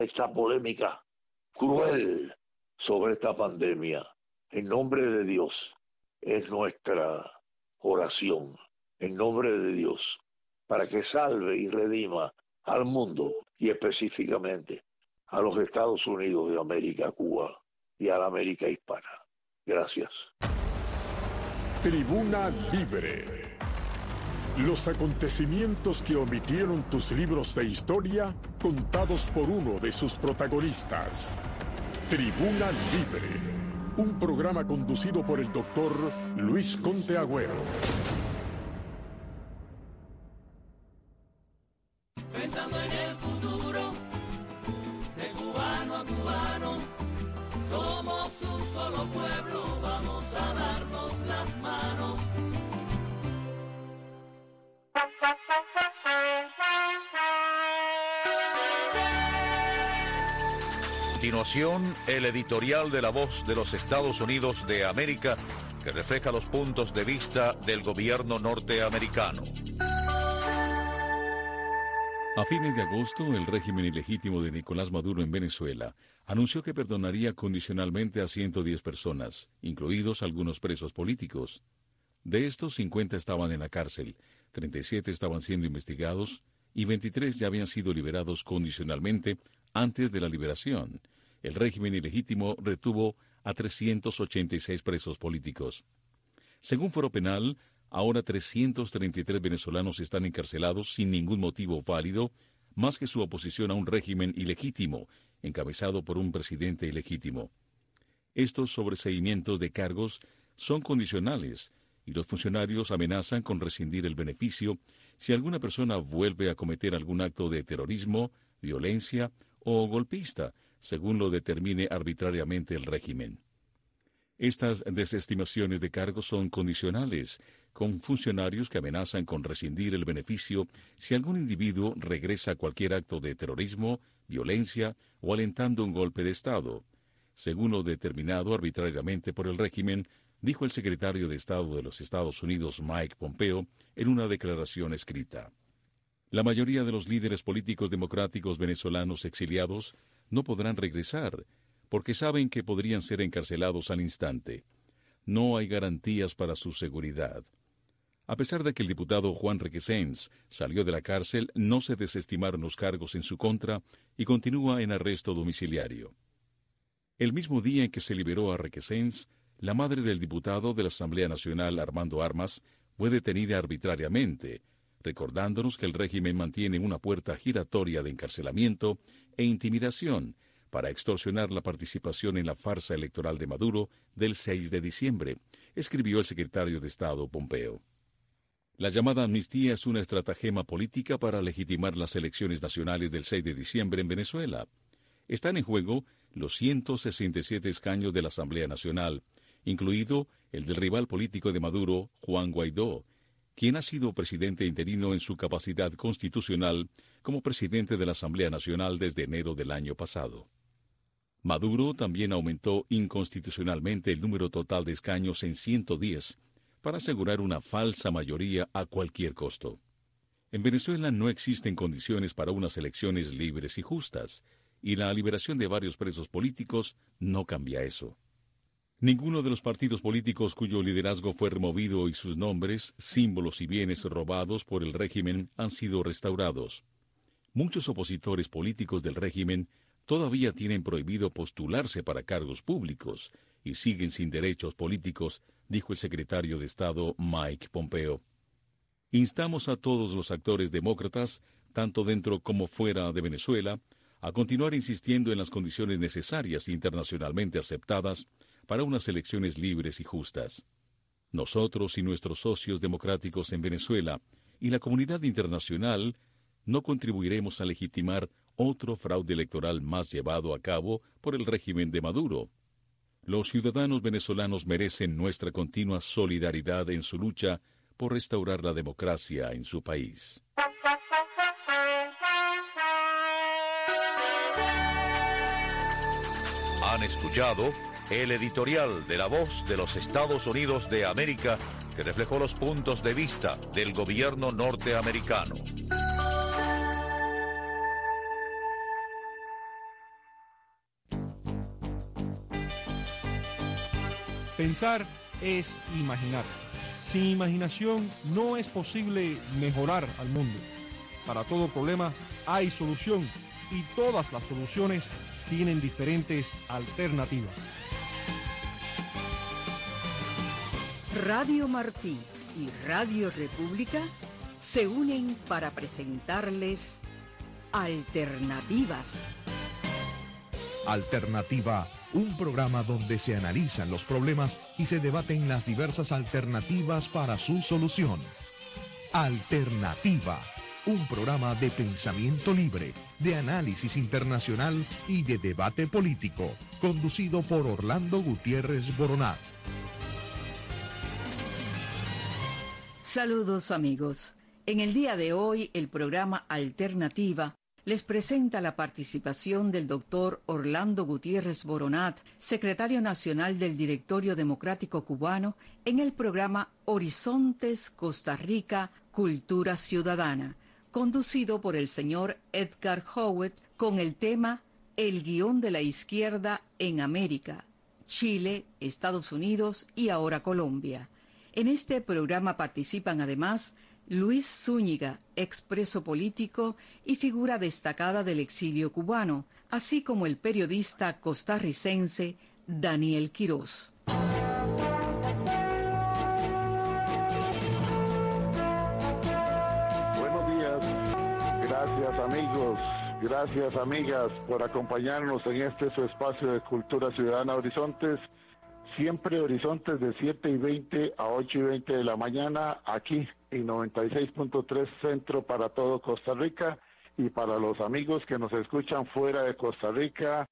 esta polémica cruel sobre esta pandemia. En nombre de Dios es nuestra oración, en nombre de Dios, para que salve y redima al mundo y específicamente a los Estados Unidos de América, Cuba y a la América hispana. Gracias. Tribuna Libre. Los acontecimientos que omitieron tus libros de historia, contados por uno de sus protagonistas. Tribuna Libre. Un programa conducido por el doctor Luis Conte Agüero. Pensando en el futuro, de cubano a cubano, somos un solo pueblo, vamos a darnos las manos. A continuación, el editorial de La Voz de los Estados Unidos de América, que refleja los puntos de vista del gobierno norteamericano. A fines de agosto, el régimen ilegítimo de Nicolás Maduro en Venezuela anunció que perdonaría condicionalmente a 110 personas, incluidos algunos presos políticos. De estos, 50 estaban en la cárcel, 37 estaban siendo investigados y 23 ya habían sido liberados condicionalmente antes de la liberación. El régimen ilegítimo retuvo a 386 presos políticos. Según Foro Penal, ahora 333 venezolanos están encarcelados sin ningún motivo válido, más que su oposición a un régimen ilegítimo, encabezado por un presidente ilegítimo. Estos sobreseimientos de cargos son condicionales, y los funcionarios amenazan con rescindir el beneficio si alguna persona vuelve a cometer algún acto de terrorismo, violencia o golpista, según lo determine arbitrariamente el régimen. Estas desestimaciones de cargos son condicionales, con funcionarios que amenazan con rescindir el beneficio si algún individuo regresa a cualquier acto de terrorismo, violencia o alentando un golpe de Estado, según lo determinado arbitrariamente por el régimen, dijo el secretario de Estado de los Estados Unidos, Mike Pompeo, en una declaración escrita. La mayoría de los líderes políticos democráticos venezolanos exiliados no podrán regresar, porque saben que podrían ser encarcelados al instante. No hay garantías para su seguridad. A pesar de que el diputado Juan Requesens salió de la cárcel, no se desestimaron los cargos en su contra y continúa en arresto domiciliario. El mismo día en que se liberó a Requesens, la madre del diputado de la Asamblea Nacional, Armando Armas, fue detenida arbitrariamente, recordándonos que el régimen mantiene una puerta giratoria de encarcelamiento e intimidación para extorsionar la participación en la farsa electoral de Maduro del 6 de diciembre, escribió el secretario de Estado Pompeo. La llamada amnistía es una estratagema política para legitimar las elecciones nacionales del 6 de diciembre en Venezuela. Están en juego los 167 escaños de la Asamblea Nacional, incluido el del rival político de Maduro, Juan Guaidó, quien ha sido presidente interino en su capacidad constitucional como presidente de la Asamblea Nacional desde enero del año pasado. Maduro también aumentó inconstitucionalmente el número total de escaños en 110 para asegurar una falsa mayoría a cualquier costo. En Venezuela no existen condiciones para unas elecciones libres y justas, y la liberación de varios presos políticos no cambia eso. Ninguno de los partidos políticos cuyo liderazgo fue removido y sus nombres, símbolos y bienes robados por el régimen han sido restaurados. Muchos opositores políticos del régimen todavía tienen prohibido postularse para cargos públicos y siguen sin derechos políticos, dijo el secretario de Estado Mike Pompeo. Instamos a todos los actores demócratas, tanto dentro como fuera de Venezuela, a continuar insistiendo en las condiciones necesarias e internacionalmente aceptadas para unas elecciones libres y justas. Nosotros y nuestros socios democráticos en Venezuela y la comunidad internacional no contribuiremos a legitimar otro fraude electoral más llevado a cabo por el régimen de Maduro. Los ciudadanos venezolanos merecen nuestra continua solidaridad en su lucha por restaurar la democracia en su país. Han escuchado el editorial de La Voz de los Estados Unidos de América, que reflejó los puntos de vista del gobierno norteamericano. Pensar es imaginar. Sin imaginación no es posible mejorar al mundo. Para todo problema hay solución y todas las soluciones tienen diferentes alternativas. Radio Martí y Radio República se unen para presentarles Alternativas. Alternativa, un programa donde se analizan los problemas y se debaten las diversas alternativas para su solución. Alternativa, un programa de pensamiento libre, de análisis internacional y de debate político, conducido por Orlando Gutiérrez Boronat. Saludos amigos. En el día de hoy, el programa Alternativa les presenta la participación del doctor Orlando Gutiérrez Boronat, secretario nacional del Directorio Democrático Cubano, en el programa Horizontes Costa Rica, Cultura Ciudadana, conducido por el señor Edgar Howitt, con el tema El guión de la izquierda en América, Chile, Estados Unidos y ahora Colombia. En este programa participan además Luis Zúñiga, expreso político y figura destacada del exilio cubano, así como el periodista costarricense Daniel Quirós. Buenos días, gracias amigos, gracias amigas por acompañarnos en este su espacio de Cultura Ciudadana Horizontes. Siempre Horizontes de 7:20 a 8:20 de la mañana, aquí en 96.3 Centro para todo Costa Rica, y para los amigos que nos escuchan fuera de Costa Rica,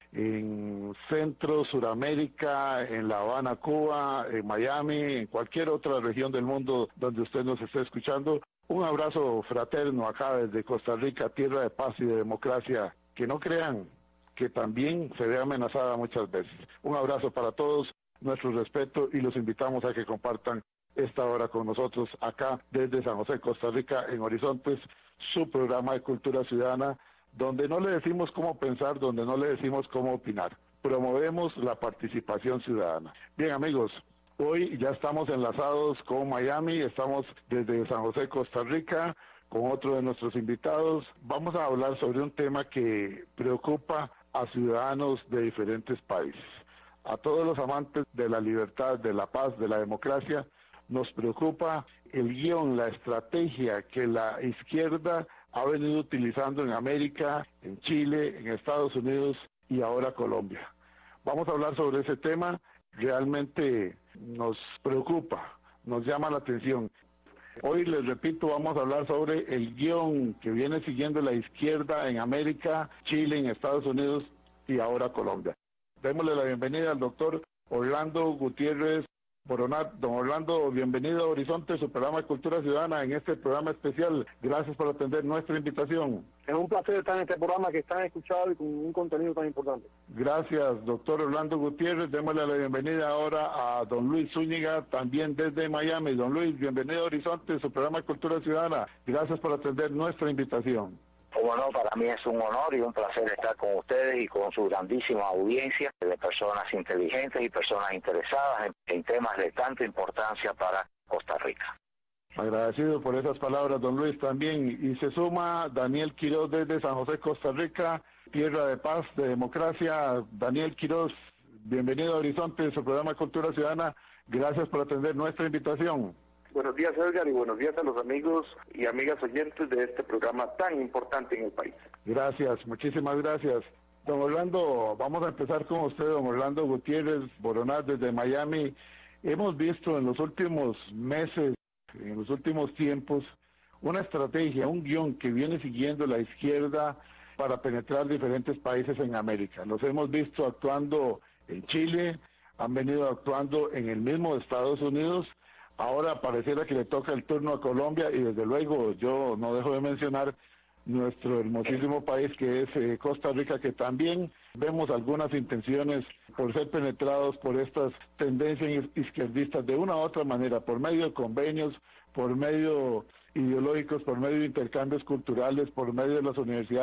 en Centro, Suramérica, en La Habana, Cuba, en Miami, en cualquier otra región del mundo donde usted nos esté escuchando. Un abrazo fraterno acá desde Costa Rica, tierra de paz y de democracia, que no crean que también se ve amenazada muchas veces. Un abrazo para todos. Nuestro respeto y los invitamos a que compartan esta hora con nosotros acá desde San José, Costa Rica, en Horizontes, su programa de Cultura Ciudadana, donde no le decimos cómo pensar, donde no le decimos cómo opinar. Promovemos la participación ciudadana. Bien amigos, hoy ya estamos enlazados con Miami, estamos desde San José, Costa Rica, con otro de nuestros invitados. Vamos a hablar sobre un tema que preocupa a ciudadanos de diferentes países. A todos los amantes de la libertad, de la paz, de la democracia, nos preocupa el guión, la estrategia que la izquierda ha venido utilizando en América, en Chile, en Estados Unidos y ahora Colombia. Vamos a hablar sobre ese tema, realmente nos preocupa, nos llama la atención. Hoy, les repito, vamos a hablar sobre el guión que viene siguiendo la izquierda en América, Chile, en Estados Unidos y ahora Colombia. Démosle la bienvenida al doctor Orlando Gutiérrez Boronat. Don Orlando, bienvenido a Horizonte, su programa de Cultura Ciudadana, en este programa especial. Gracias por atender nuestra invitación. Es un placer estar en este programa que es tan escuchado y con un contenido tan importante. Gracias, doctor Orlando Gutiérrez. Démosle la bienvenida ahora a don Luis Zúñiga, también desde Miami. Don Luis, bienvenido a Horizonte, su programa de Cultura Ciudadana. Gracias por atender nuestra invitación. Como no, para mí es un honor y un placer estar con ustedes y con su grandísima audiencia de personas inteligentes y personas interesadas en temas de tanta importancia para Costa Rica. Agradecido por esas palabras, don Luis, también. Y se suma Daniel Quirós desde San José, Costa Rica, tierra de paz, de democracia. Daniel Quirós, bienvenido a Horizonte, su programa Cultura Ciudadana. Gracias por atender nuestra invitación. Buenos días, Edgar, y buenos días a los amigos y amigas oyentes de este programa tan importante en el país. Gracias, muchísimas gracias. Don Orlando, vamos a empezar con usted, don Orlando Gutiérrez Boronat, desde Miami. Hemos visto en los últimos meses, en los últimos tiempos, una estrategia, un guión que viene siguiendo la izquierda para penetrar diferentes países en América. Los hemos visto actuando en Chile, han venido actuando en el mismo Estados Unidos. Ahora pareciera que le toca el turno a Colombia y desde luego yo no dejo de mencionar nuestro hermosísimo país que es Costa Rica, que también vemos algunas intenciones por ser penetrados por estas tendencias izquierdistas de una u otra manera, por medio de convenios, por medio ideológicos, por medio de intercambios culturales, por medio de las universidades,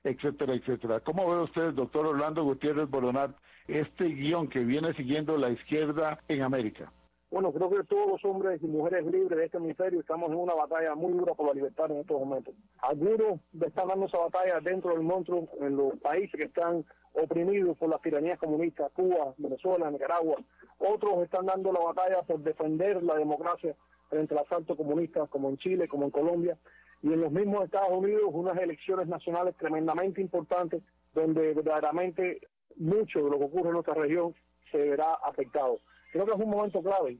etcétera, etcétera. ¿Cómo ve usted, doctor Orlando Gutiérrez Boronat, este guión que viene siguiendo la izquierda en América? Bueno, creo que todos los hombres y mujeres libres de este hemisferio estamos en una batalla muy dura por la libertad en estos momentos. Algunos están dando esa batalla dentro del monstruo en los países que están oprimidos por las tiranías comunistas, Cuba, Venezuela, Nicaragua. Otros están dando la batalla por defender la democracia frente al asalto comunista, como en Chile, como en Colombia. Y en los mismos Estados Unidos, unas elecciones nacionales tremendamente importantes, donde verdaderamente mucho de lo que ocurre en nuestra región se verá afectado. Creo que es un momento clave,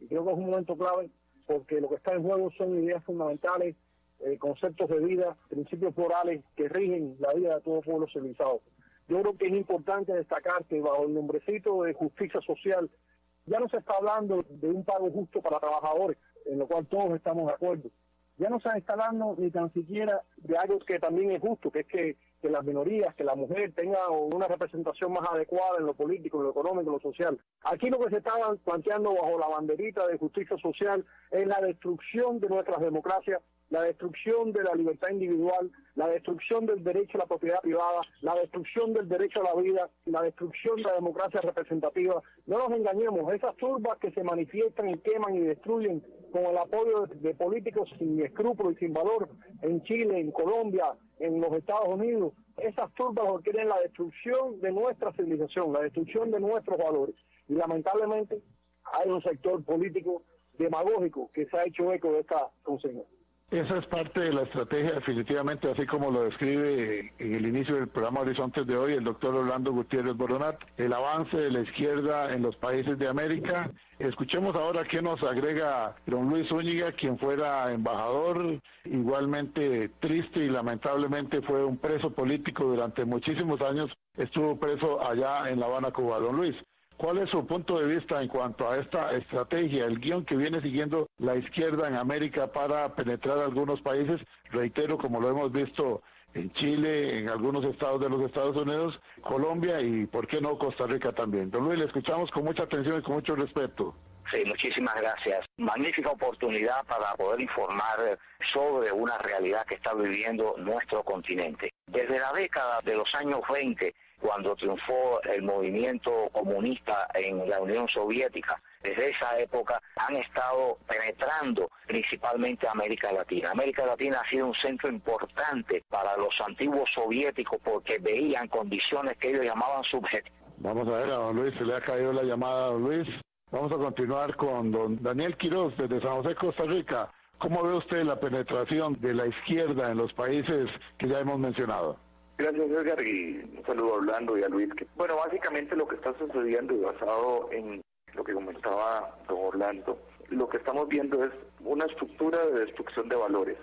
porque lo que está en juego son ideas fundamentales, conceptos de vida, principios morales que rigen la vida de todo pueblo civilizado. Yo creo que es importante destacar que bajo el nombrecito de justicia social ya no se está hablando de un pago justo para trabajadores, en lo cual todos estamos de acuerdo. Ya no se está hablando ni tan siquiera de algo que también es justo, que es que las minorías, que la mujer tenga una representación más adecuada en lo político, en lo económico, en lo social. Aquí lo que se estaba planteando bajo la banderita de justicia social es la destrucción de nuestras democracias, la destrucción de la libertad individual, la destrucción del derecho a la propiedad privada, la destrucción del derecho a la vida, la destrucción de la democracia representativa. No nos engañemos, esas turbas que se manifiestan y queman y destruyen con el apoyo de políticos sin escrúpulos y sin valor en Chile, en Colombia, en los Estados Unidos, esas turbas lo que quieren la destrucción de nuestra civilización, la destrucción de nuestros valores. Y lamentablemente hay un sector político demagógico que se ha hecho eco de esta consigna. Esa es parte de la estrategia, definitivamente, así como lo describe en el inicio del programa Horizontes de hoy el doctor Orlando Gutiérrez Boronat, el avance de la izquierda en los países de América. Escuchemos ahora qué nos agrega don Luis Zúñiga, quien fuera embajador, igualmente triste y lamentablemente fue un preso político durante muchísimos años, estuvo preso allá en La Habana, Cuba. Don Luis, ¿cuál es su punto de vista en cuanto a esta estrategia, el guión que viene siguiendo la izquierda en América para penetrar algunos países? Reitero, como lo hemos visto en Chile, en algunos estados de los Estados Unidos, Colombia y, ¿por qué no, Costa Rica también? Don Luis, le escuchamos con mucha atención y con mucho respeto. Sí, muchísimas gracias. Magnífica oportunidad para poder informar sobre una realidad que está viviendo nuestro continente. Desde la década de los años 20, cuando triunfó el movimiento comunista en la Unión Soviética, desde esa época han estado penetrando principalmente América Latina. América Latina ha sido un centro importante para los antiguos soviéticos porque veían condiciones que ellos llamaban subjetivas. Vamos a ver, a don Luis, se le ha caído la llamada a don Luis. Vamos a continuar con don Daniel Quiroz desde San José, Costa Rica. ¿Cómo ve usted la penetración de la izquierda en los países que ya hemos mencionado? Gracias, Edgar, y un saludo a Orlando y a Luis. Bueno, básicamente lo que está sucediendo, y basado en lo que comentaba don Orlando, lo que estamos viendo es una estructura de destrucción de valores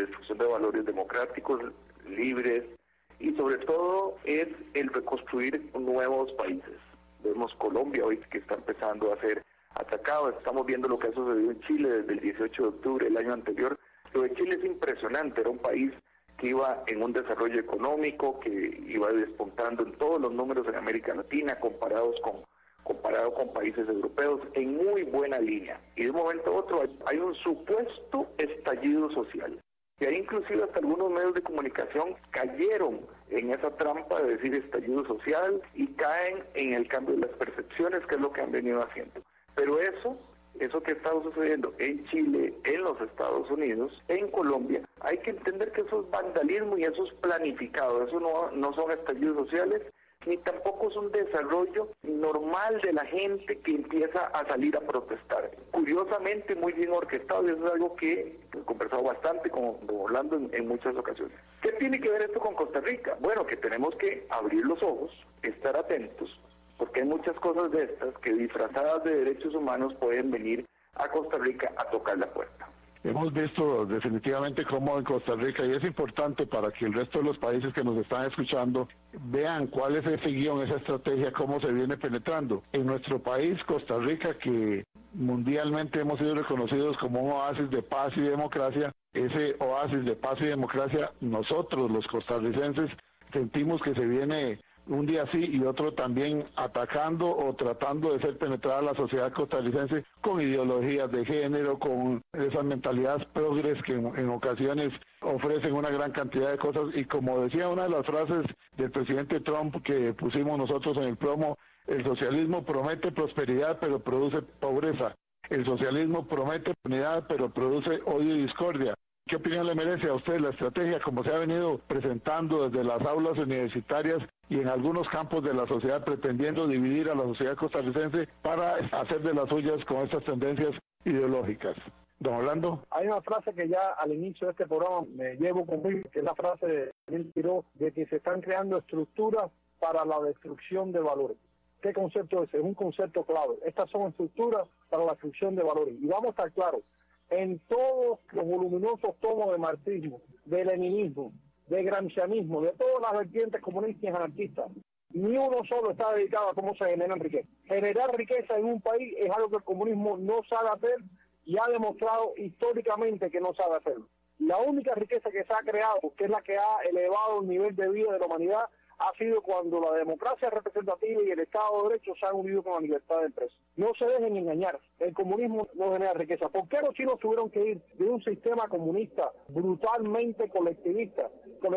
democráticos, libres, y sobre todo es el reconstruir nuevos países. Vemos Colombia hoy que está empezando a ser atacado, estamos viendo lo que ha sucedido en Chile desde el 18 de octubre del año anterior. Lo de Chile es impresionante, era un país que iba en un desarrollo económico, que iba despuntando en todos los números en América Latina, comparado con países europeos, en muy buena línea. Y de un momento a otro hay un supuesto estallido social. Y ahí inclusive hasta algunos medios de comunicación cayeron en esa trampa de decir estallido social y caen en el cambio de las percepciones, que es lo que han venido haciendo. Pero eso que está sucediendo en Chile, en los Estados Unidos, en Colombia, hay que entender que eso es vandalismo y eso es planificado. Eso no son estallidos sociales, ni tampoco es un desarrollo normal de la gente que empieza a salir a protestar. Curiosamente, muy bien orquestado, y eso es algo que he conversado bastante con don Orlando en muchas ocasiones. ¿Qué tiene que ver esto con Costa Rica? Bueno, que tenemos que abrir los ojos, estar atentos, porque hay muchas cosas de estas que disfrazadas de derechos humanos pueden venir a Costa Rica a tocar la puerta. Hemos visto definitivamente cómo en Costa Rica, y es importante para que el resto de los países que nos están escuchando vean cuál es ese guión, esa estrategia, cómo se viene penetrando. En nuestro país, Costa Rica, que mundialmente hemos sido reconocidos como un oasis de paz y democracia, ese oasis de paz y democracia, nosotros los costarricenses sentimos que se viene un día sí y otro también atacando o tratando de ser penetrada la sociedad costarricense con ideologías de género, con esas mentalidades progres que en ocasiones ofrecen una gran cantidad de cosas. Y como decía una de las frases del presidente Trump que pusimos nosotros en el promo, el socialismo promete prosperidad pero produce pobreza. El socialismo promete unidad pero produce odio y discordia. ¿Qué opinión le merece a usted la estrategia como se ha venido presentando desde las aulas universitarias y en algunos campos de la sociedad, pretendiendo dividir a la sociedad costarricense para hacer de las suyas con estas tendencias ideológicas? Don Orlando. Hay una frase que ya al inicio de este programa me llevo conmigo, que es la frase de Daniel Quiroz, de que se están creando estructuras para la destrucción de valores. ¿Qué concepto es? Es un concepto clave. Estas son estructuras para la destrucción de valores. Y vamos a estar claros, en todos los voluminosos tomos de marxismo, de leninismo, de gramscianismo, de todas las vertientes comunistas y anarquistas, ni uno solo está dedicado a cómo se generan riqueza. Generar riqueza en un país es algo que el comunismo no sabe hacer y ha demostrado históricamente que no sabe hacerlo. La única riqueza que se ha creado, que es la que ha elevado el nivel de vida de la humanidad, ha sido cuando la democracia representativa y el Estado de Derecho se han unido con la libertad de empresa. No se dejen engañar, el comunismo no genera riqueza. ¿Por qué los chinos tuvieron que ir de un sistema comunista brutalmente colectivista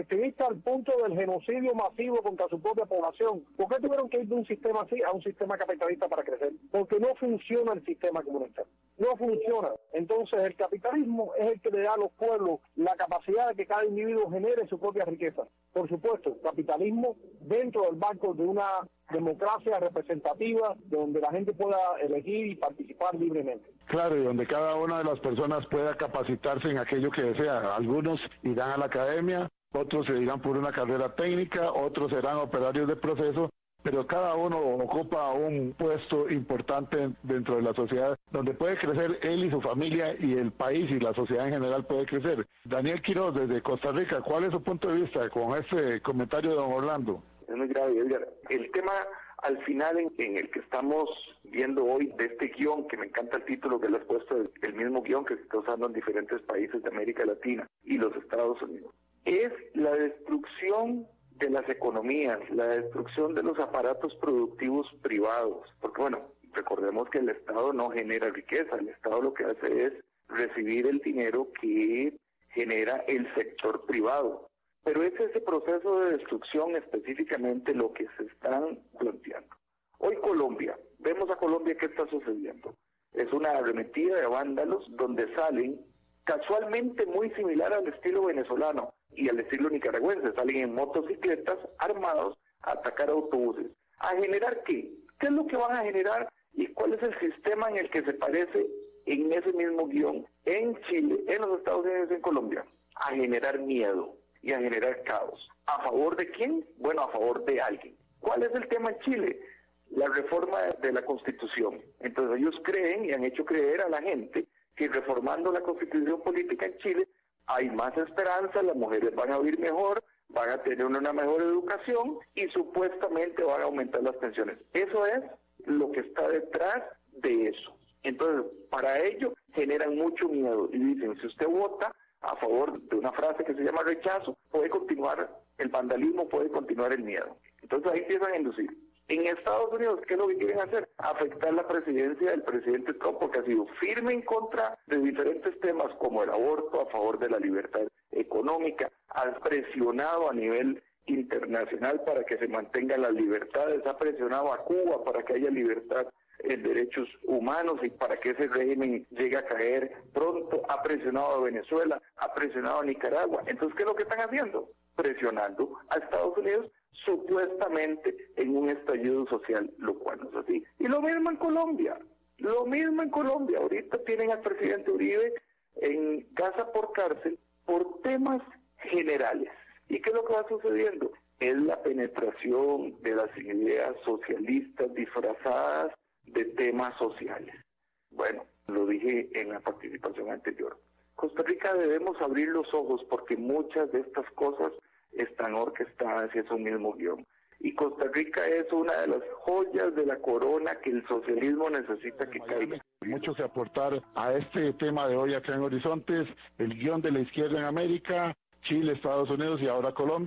al punto del genocidio masivo contra su propia población? ¿Por qué tuvieron que ir de un sistema así a un sistema capitalista para crecer? Porque no funciona el sistema comunista. No funciona. Entonces el capitalismo es el que le da a los pueblos la capacidad de que cada individuo genere su propia riqueza. Por supuesto, capitalismo dentro del marco de una democracia representativa donde la gente pueda elegir y participar libremente. Claro, y donde cada una de las personas pueda capacitarse en aquello que desea. Algunos irán a la academia, otros se irán por una carrera técnica, otros serán operarios de proceso, pero cada uno ocupa un puesto importante dentro de la sociedad donde puede crecer él y su familia y el país y la sociedad en general puede crecer. Daniel Quiroz, desde Costa Rica, ¿cuál es su punto de vista con este comentario de don Orlando? Es muy grave, Edgar. El tema al final en el que estamos viendo hoy de este guión, que me encanta el título que le has puesto, el mismo guión que se está usando en diferentes países de América Latina y los Estados Unidos, es la destrucción de las economías, la destrucción de los aparatos productivos privados, porque bueno, recordemos que el Estado no genera riqueza, el Estado lo que hace es recibir el dinero que genera el sector privado, pero es ese proceso de destrucción específicamente lo que se están planteando. Hoy Colombia, vemos a Colombia qué está sucediendo, es una arremetida de vándalos donde salen casualmente muy similar al estilo venezolano y al estilo nicaragüense, salen en motocicletas armados a atacar autobuses. ¿A generar qué? ¿Qué es lo que van a generar y cuál es el sistema en el que se parece en ese mismo guión en Chile, en los Estados Unidos y en Colombia? A generar miedo y a generar caos. ¿A favor de quién? Bueno, a favor de alguien. ¿Cuál es el tema en Chile? La reforma de la Constitución. Entonces ellos creen y han hecho creer a la gente que reformando la Constitución política en Chile hay más esperanza, las mujeres van a vivir mejor, van a tener una mejor educación y supuestamente van a aumentar las pensiones. Eso es lo que está detrás de eso. Entonces, para ello generan mucho miedo y dicen, si usted vota a favor de una frase que se llama rechazo, puede continuar el vandalismo, puede continuar el miedo. Entonces ahí empiezan a inducir. En Estados Unidos, ¿qué es lo que quieren hacer? Afectar la presidencia del presidente Trump, porque ha sido firme en contra de diferentes temas como el aborto, a favor de la libertad económica, ha presionado a nivel internacional para que se mantengan las libertades, ha presionado a Cuba para que haya libertad en derechos humanos y para que ese régimen llegue a caer pronto, ha presionado a Venezuela, ha presionado a Nicaragua. Entonces, ¿qué es lo que están haciendo? Presionando a Estados Unidos supuestamente en un estallido social, lo cual no es así. Y lo mismo en Colombia, ahorita tienen al presidente Uribe en casa por cárcel por temas generales. ¿Y qué es lo que va sucediendo? Es la penetración de las ideas socialistas disfrazadas de temas sociales. Bueno, lo dije en la participación anterior. Costa Rica debemos abrir los ojos porque muchas de estas cosas están orquestadas y es un mismo guión. Y Costa Rica es una de las joyas de la corona que el socialismo necesita que caiga. Mucho que aportar a este tema de hoy acá en Horizontes, el guión de la izquierda en América, Chile, Estados Unidos y ahora Colombia,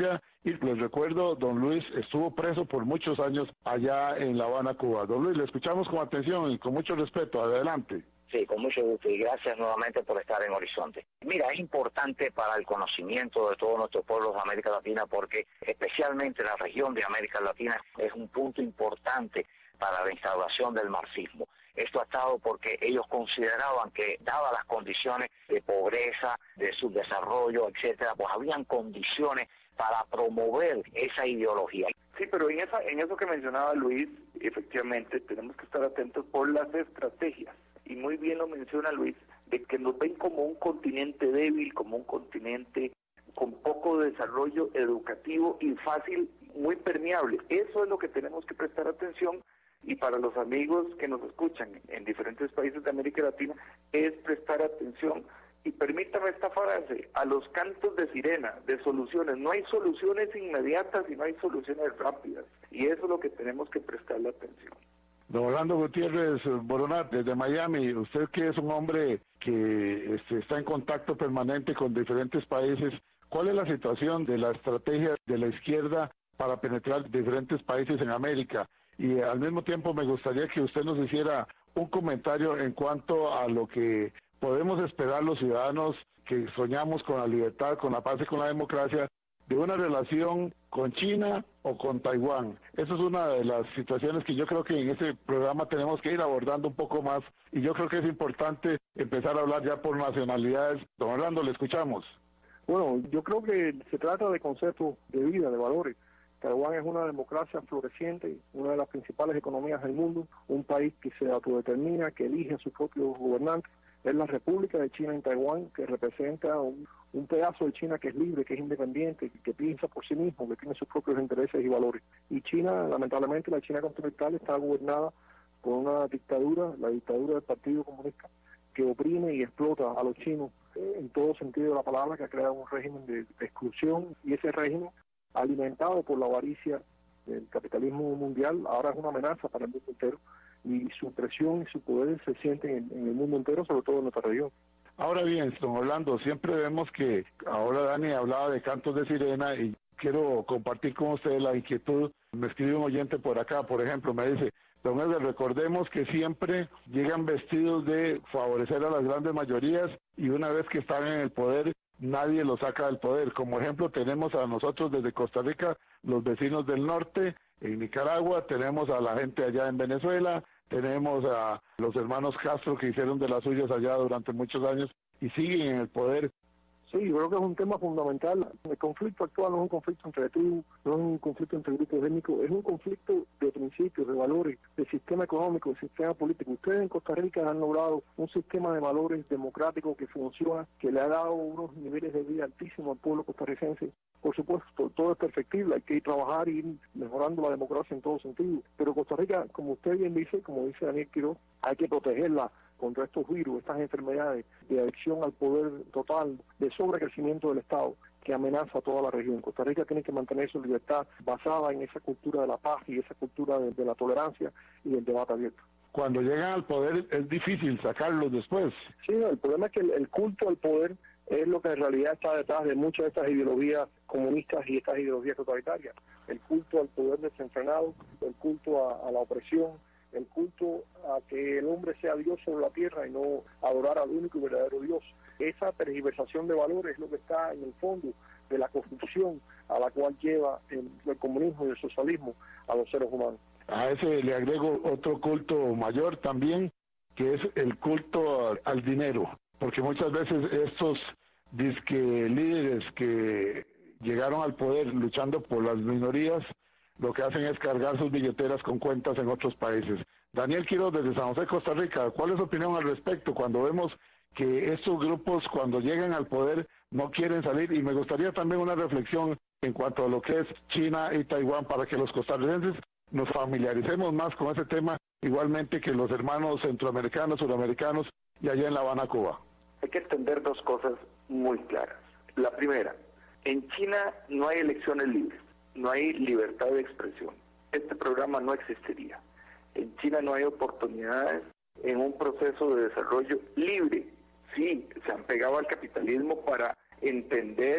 y les recuerdo, don Luis estuvo preso por muchos años allá en La Habana, Cuba. Don Luis, le escuchamos con atención y con mucho respeto. Adelante. Sí, con mucho gusto y gracias nuevamente por estar en Horizonte. Mira, es importante para el conocimiento de todos nuestros pueblos de América Latina porque especialmente la región de América Latina es un punto importante para la instauración del marxismo. Esto ha estado porque ellos consideraban que, dadas las condiciones de pobreza, de subdesarrollo, etcétera, pues habían condiciones para promover esa ideología. Sí, pero en eso que mencionaba Luis, efectivamente tenemos que estar atentos por las estrategias. Y muy bien lo menciona Luis, de que nos ven como un continente débil, como un continente con poco desarrollo educativo y fácil, muy permeable. Eso es lo que tenemos que prestar atención. Y para los amigos que nos escuchan en diferentes países de América Latina, es prestar atención. Y permítame esta frase, a los cantos de sirena, de soluciones. No hay soluciones inmediatas y no hay soluciones rápidas. Y eso es lo que tenemos que prestarle atención. Don Orlando Gutiérrez Boronat, desde Miami, usted que es un hombre que está en contacto permanente con diferentes países, ¿cuál es la situación de la estrategia de la izquierda para penetrar diferentes países en América? Y al mismo tiempo me gustaría que usted nos hiciera un comentario en cuanto a lo que podemos esperar los ciudadanos que soñamos con la libertad, con la paz y con la democracia, de una relación con China o con Taiwán. Esa es una de las situaciones que yo creo que en este programa tenemos que ir abordando un poco más, y yo creo que es importante empezar a hablar ya por nacionalidades. Don Orlando, le escuchamos. Bueno, yo creo que se trata de conceptos de vida, de valores. Taiwán es una democracia floreciente, una de las principales economías del mundo, un país que se autodetermina, que elige a sus propios gobernantes. Es la República de China en Taiwán, que representa un pedazo de China que es libre, que es independiente, que piensa por sí mismo, que tiene sus propios intereses y valores. Y China, lamentablemente, la China continental está gobernada por una dictadura, la dictadura del Partido Comunista, que oprime y explota a los chinos en todo sentido de la palabra, que ha creado un régimen de exclusión, y ese régimen, alimentado por la avaricia del capitalismo mundial, ahora es una amenaza para el mundo entero, y su presión y su poder se sienten en el mundo entero, sobre todo en nuestra región. Ahora bien, don Orlando, siempre vemos que ahora Dani hablaba de cantos de sirena y quiero compartir con ustedes la inquietud. Me escribe un oyente por acá, por ejemplo, me dice: don Edgar, recordemos que siempre llegan vestidos de favorecer a las grandes mayorías y una vez que están en el poder, nadie los saca del poder. Como ejemplo tenemos a nosotros desde Costa Rica, los vecinos del norte, en Nicaragua, tenemos a la gente allá en Venezuela, tenemos a los hermanos Castro que hicieron de las suyas allá durante muchos años y siguen en el poder. Sí, yo creo que es un tema fundamental. El conflicto actual no es un conflicto entre tribus, no es un conflicto entre grupos étnicos, es un conflicto de principios, de valores, de sistema económico, de sistema político. Ustedes en Costa Rica han logrado un sistema de valores democrático que funciona, que le ha dado unos niveles de vida altísimos al pueblo costarricense. Por supuesto, todo es perfectible, hay que ir trabajar y ir mejorando la democracia en todo sentido. Pero Costa Rica, como usted bien dice, como dice Daniel Quiroz, hay que protegerla contra estos virus, estas enfermedades de adicción al poder total, de sobrecrecimiento del Estado que amenaza a toda la región. Costa Rica tiene que mantener su libertad basada en esa cultura de la paz y esa cultura de la tolerancia y del debate abierto. Cuando llegan al poder es difícil sacarlos después. Sí, el problema es que el culto al poder es lo que en realidad está detrás de muchas de estas ideologías comunistas y estas ideologías totalitarias. El culto al poder desenfrenado, el culto a la opresión, el culto a que el hombre sea Dios sobre la tierra y no adorar al único y verdadero Dios. Esa tergiversación de valores es lo que está en el fondo de la corrupción a la cual lleva el comunismo y el socialismo a los seres humanos. A ese le agrego otro culto mayor también, que es el culto al dinero, porque muchas veces estos disque líderes que llegaron al poder luchando por las minorías, lo que hacen es cargar sus billeteras con cuentas en otros países. Daniel Quiroz, desde San José, Costa Rica, ¿cuál es su opinión al respecto cuando vemos que estos grupos, cuando llegan al poder, no quieren salir? Y me gustaría también una reflexión en cuanto a lo que es China y Taiwán, para que los costarricenses nos familiaricemos más con ese tema, igualmente que los hermanos centroamericanos, suramericanos y allá en La Habana, Cuba. Hay que entender dos cosas muy claras. La primera, en China no hay elecciones libres. No hay libertad de expresión. Este programa no existiría. En China no hay oportunidades en un proceso de desarrollo libre. Sí, se han pegado al capitalismo para entender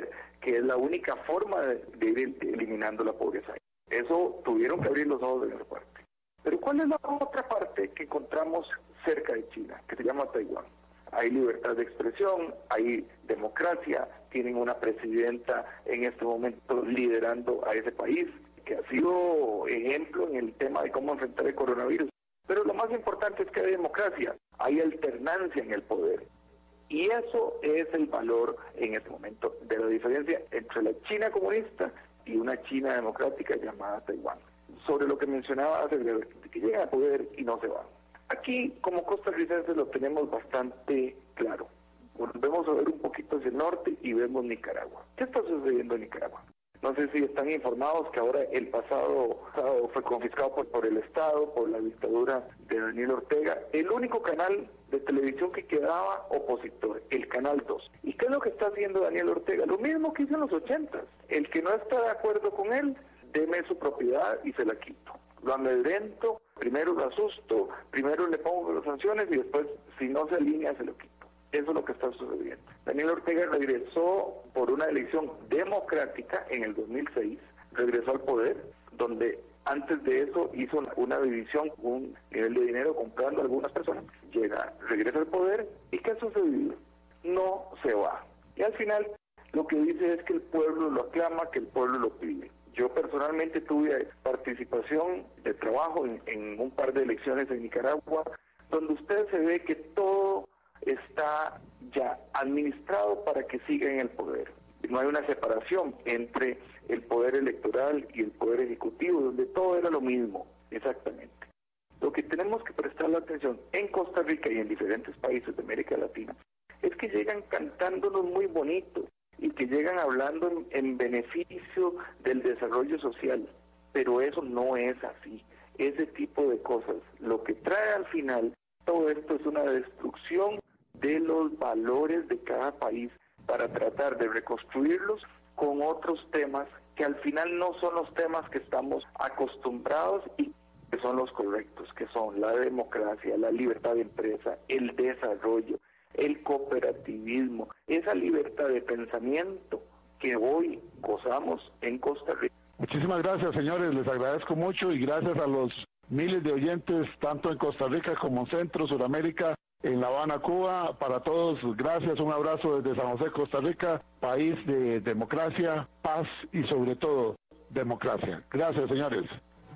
que es la única forma de ir eliminando la pobreza. Eso tuvieron que abrir los ojos en esa parte. Pero ¿cuál es la otra parte que encontramos cerca de China, que se llama Taiwán? Hay libertad de expresión, hay democracia, tienen una presidenta en este momento liderando a ese país, que ha sido ejemplo en el tema de cómo enfrentar el coronavirus. Pero lo más importante es que hay democracia, hay alternancia en el poder. Y eso es el valor en este momento de la diferencia entre la China comunista y una China democrática llamada Taiwán. Sobre lo que mencionaba hace de que llegan al poder y no se van. Aquí, como costarricenses, lo tenemos bastante claro. Volvemos a ver un poquito hacia el norte y vemos Nicaragua. ¿Qué está sucediendo en Nicaragua? No sé si están informados que ahora el pasado sábado fue confiscado por el Estado, por la dictadura de Daniel Ortega, el único canal de televisión que quedaba opositor, el Canal 2. ¿Y qué es lo que está haciendo Daniel Ortega? Lo mismo que hizo en los 80s. El que no está de acuerdo con él, deme su propiedad y se la quito. Lo amedrento, primero lo asusto, primero le pongo las sanciones y después, si no se alinea, se lo quito. Eso es lo que está sucediendo. Daniel Ortega regresó por una elección democrática en el 2006, regresó al poder, donde antes de eso hizo una división, un nivel de dinero comprando a algunas personas. Regresa al poder, ¿y qué ha sucedido? No se va. Y al final lo que dice es que el pueblo lo aclama, que el pueblo lo pide. Yo personalmente tuve participación de trabajo en un par de elecciones en Nicaragua, donde usted se ve que todo está ya administrado para que siga en el poder. No hay una separación entre el poder electoral y el poder ejecutivo, donde todo era lo mismo, exactamente. Lo que tenemos que prestarle atención en Costa Rica y en diferentes países de América Latina es que llegan cantándonos muy bonitos y que llegan hablando en beneficio del desarrollo social, pero eso no es así. Ese tipo de cosas, lo que trae al final, todo esto es una destrucción de los valores de cada país para tratar de reconstruirlos con otros temas que al final no son los temas que estamos acostumbrados y que son los correctos, que son la democracia, la libertad de empresa, el desarrollo, el cooperativismo, esa libertad de pensamiento que hoy gozamos en Costa Rica. Muchísimas gracias, señores, les agradezco mucho y gracias a los miles de oyentes, tanto en Costa Rica como en Centro, Sudamérica, en La Habana, Cuba. Para todos, gracias, un abrazo desde San José, Costa Rica, país de democracia, paz y sobre todo democracia. Gracias, señores.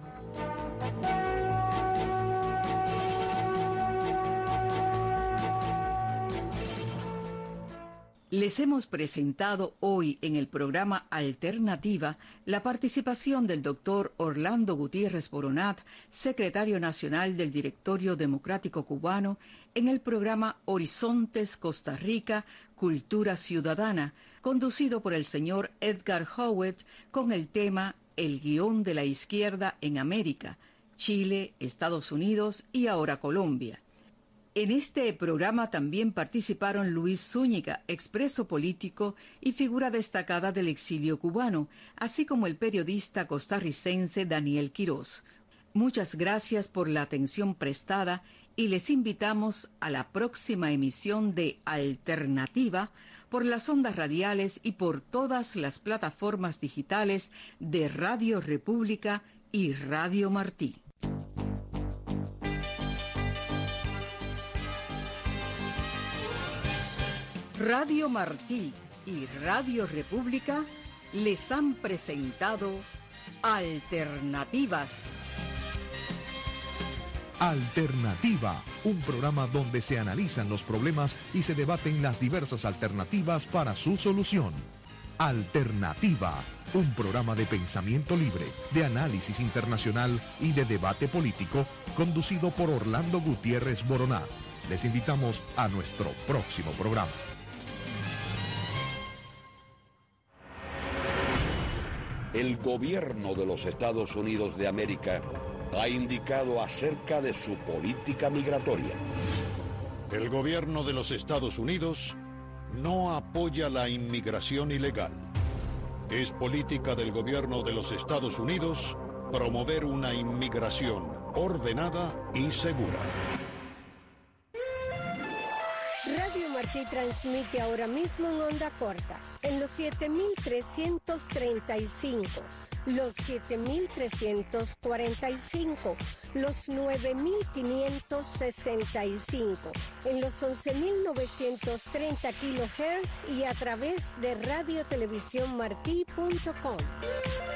Les hemos presentado hoy en el programa Alternativa la participación del doctor Orlando Gutiérrez Boronat, secretario nacional del Directorio Democrático Cubano, en el programa Horizontes Costa Rica, Cultura Ciudadana, conducido por el señor Edgar Howitt con el tema El guión de la izquierda en América, Chile, Estados Unidos y ahora Colombia. En este programa también participaron Luis Zúñiga, expreso político y figura destacada del exilio cubano, así como el periodista costarricense Daniel Quirós. Muchas gracias por la atención prestada y les invitamos a la próxima emisión de Alternativa por las ondas radiales y por todas las plataformas digitales de Radio República y Radio Martí. Radio Martí y Radio República les han presentado Alternativas. Alternativa, un programa donde se analizan los problemas y se debaten las diversas alternativas para su solución. Alternativa, un programa de pensamiento libre, de análisis internacional y de debate político, conducido por Orlando Gutiérrez Boronat. Les invitamos a nuestro próximo programa. El gobierno de los Estados Unidos de América ha indicado acerca de su política migratoria. El gobierno de los Estados Unidos no apoya la inmigración ilegal. Es política del gobierno de los Estados Unidos promover una inmigración ordenada y segura. Radio Martí transmite ahora mismo en onda corta, en los 7.335, los 7.345, los 9.565, en los 11.930 kHz y a través de radiotelevisiónmartí.com.